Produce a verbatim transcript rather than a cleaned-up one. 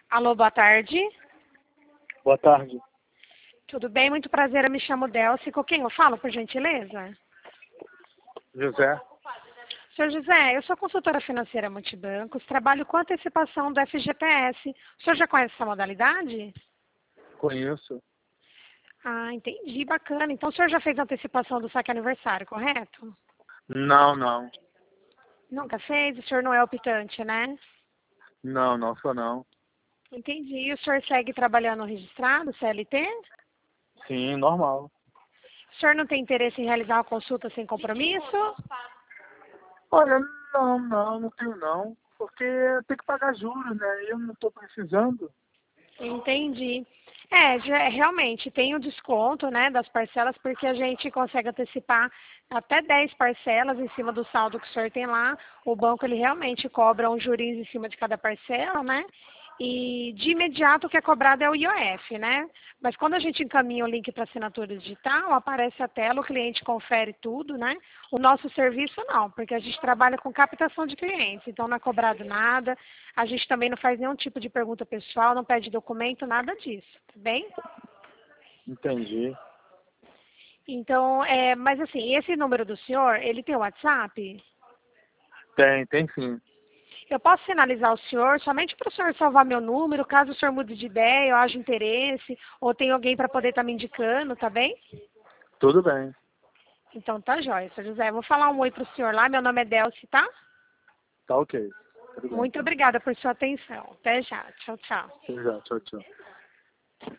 Alô, boa tarde. Boa tarde. Tudo bem? Muito prazer, eu me chamo Delcy. Com quem eu falo, por gentileza? José. Senhor José, eu sou consultora financeira multibancos, trabalho com antecipação do F G T S. O senhor já conhece essa modalidade? Conheço. Ah, entendi, bacana. Então o senhor já fez a antecipação do saque aniversário, correto? Não, não. Nunca fez? O senhor não é optante, né? Não, não sou não. Entendi. E o senhor segue trabalhando registrado, C L T? Sim, normal. O senhor não tem interesse em realizar uma consulta sem compromisso? Olha, não, não, não tenho não. Porque tem que pagar juros, né? E eu não estou precisando. Entendi. É, já- realmente tem o desconto, né, das parcelas, porque a gente consegue antecipar até dez parcelas em cima do saldo que o senhor tem lá. O banco, ele realmente cobra um juros em cima de cada parcela, né? E de imediato o que é cobrado é o I O F, né? Mas quando a gente encaminha o link para assinatura digital, aparece a tela, o cliente confere tudo, né? O nosso serviço não, porque a gente trabalha com captação de clientes, então não é cobrado nada. A gente também não faz nenhum tipo de pergunta pessoal, não pede documento, nada disso, tá bem? Entendi. Então, é, mas assim, esse número do senhor, ele tem WhatsApp? Tem, tem sim. Eu posso sinalizar o senhor somente para o senhor salvar meu número, caso o senhor mude de ideia, ou haja interesse, ou tem alguém para poder estar me indicando, tá bem? Tudo bem. Então tá jóia, senhor José. Eu vou falar um oi para o senhor lá, meu nome é Delcy, tá? Tá ok. Tudo bem. Muito obrigada por sua atenção. Até já. Tchau, tchau. Até já. Tchau, tchau.